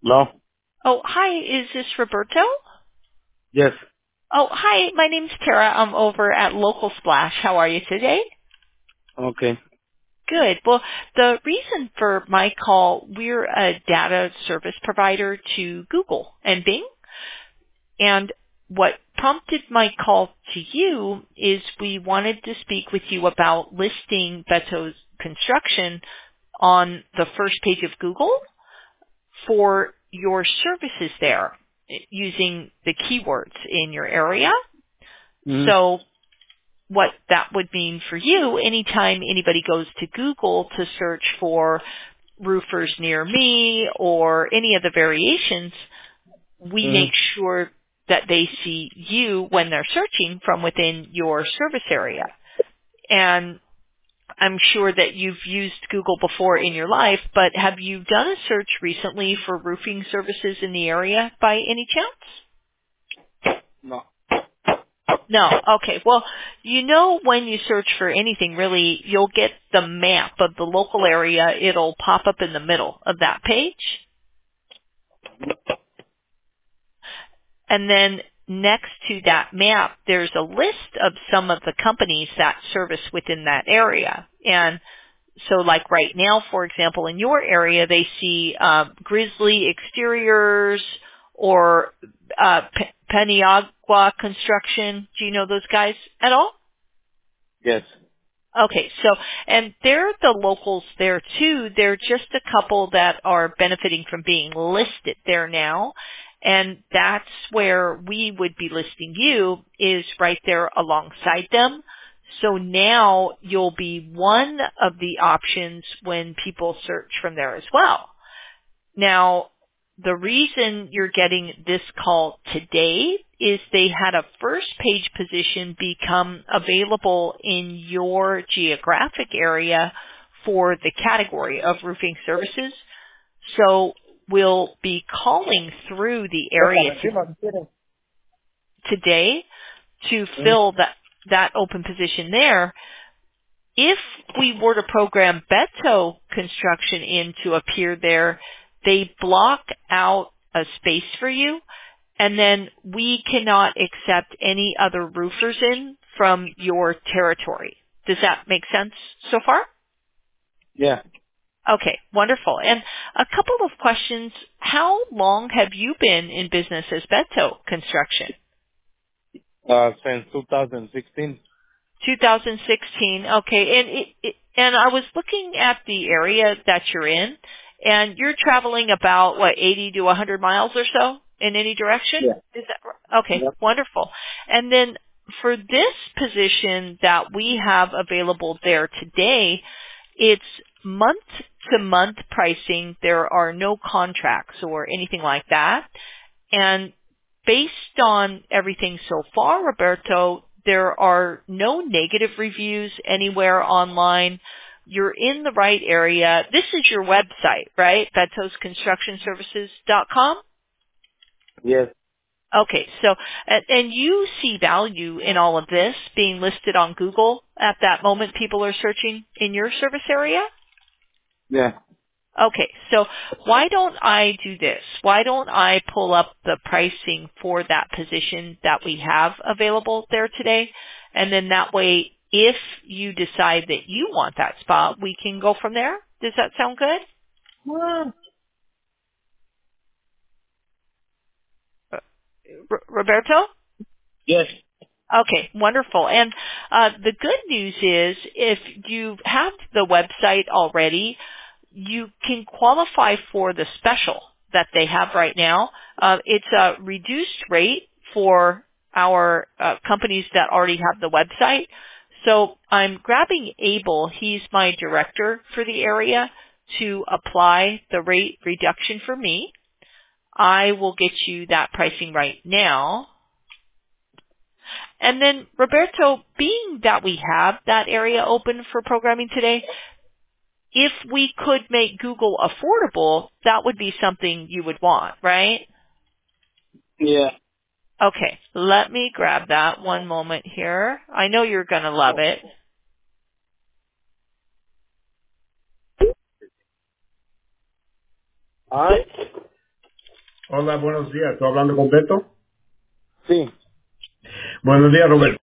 No. Oh, hi. Is this Roberto? Yes. Oh, hi. My name's Tara. I'm over at Local Splash. How are you today? Okay. Good. Well, the reason for my call, we're a data service provider to Google and Bing. And what prompted my call to you is we wanted to speak with you about listing Beto's construction on the first page of Google for your services there using the keywords in your area. Mm-hmm. So what that would mean for you, anytime anybody goes to Google to search for roofers near me or any of the variations, we make Mm-hmm. sure that they see you when they're searching from within your service area. And I'm sure that you've used Google before in your life, but have you done a search recently for roofing services in the area by any chance? No. No. Okay. Well, you know when you search for anything, really, you'll get the map of the local area. It'll pop up in the middle of that page. And then next to that map, there's a list of some of the companies that service within that area. And so like right now, for example, in your area, they see Grizzly Exteriors or Paniagua Construction. Do you know those guys at all? Yes. Okay, so, and they're the locals there too. They're just a couple that are benefiting from being listed there now. And that's where we would be listing you is right there alongside them. So now you'll be one of the options when people search from there as well. Now, the reason you're getting this call today is they had a first page position become available in your geographic area for the category of roofing services. So we'll be calling through the area today to fill that open position there. If we were to program Beto Construction in to appear there, they block out a space for you, and then we cannot accept any other roofers in from your territory. Does that make sense so far? Yeah. Okay, wonderful. And a couple of questions. How long have you been in business as Beto Construction? Since 2016. 2016. Okay. And I was looking at the area that you're in, and you're traveling about, 80 to 100 miles or so in any direction? Yeah. Is that right? Okay. Yep. Wonderful. And then for this position that we have available there today, it's month to month pricing. There are no contracts or anything like that. And based on everything so far, Roberto, there are no negative reviews anywhere online. You're in the right area. This is your website, right? BetosConstructionServices.com? Yes. Okay, so, and you see value in all of this being listed on Google at that moment people are searching in your service area? Yeah. Okay, so why don't I do this? Why don't I pull up the pricing for that position that we have available there today? And then that way, if you decide that you want that spot, we can go from there. Does that sound good? Roberto? Yes. Okay, wonderful. And the good news is if you have the website already, you can qualify for the special that they have right now. It's a reduced rate for our companies that already have the website. So I'm grabbing Abel, he's my director for the area, to apply the rate reduction for me. I will get you that pricing right now. And then, Roberto, being that we have that area open for programming today, if we could make Google affordable, that would be something you would want, right? Yeah. Okay, let me grab that one moment here. I know you're going to love it. Alright. Hola, buenos días. ¿Estoy hablando con Beto? Sí. Buenos días, Roberto.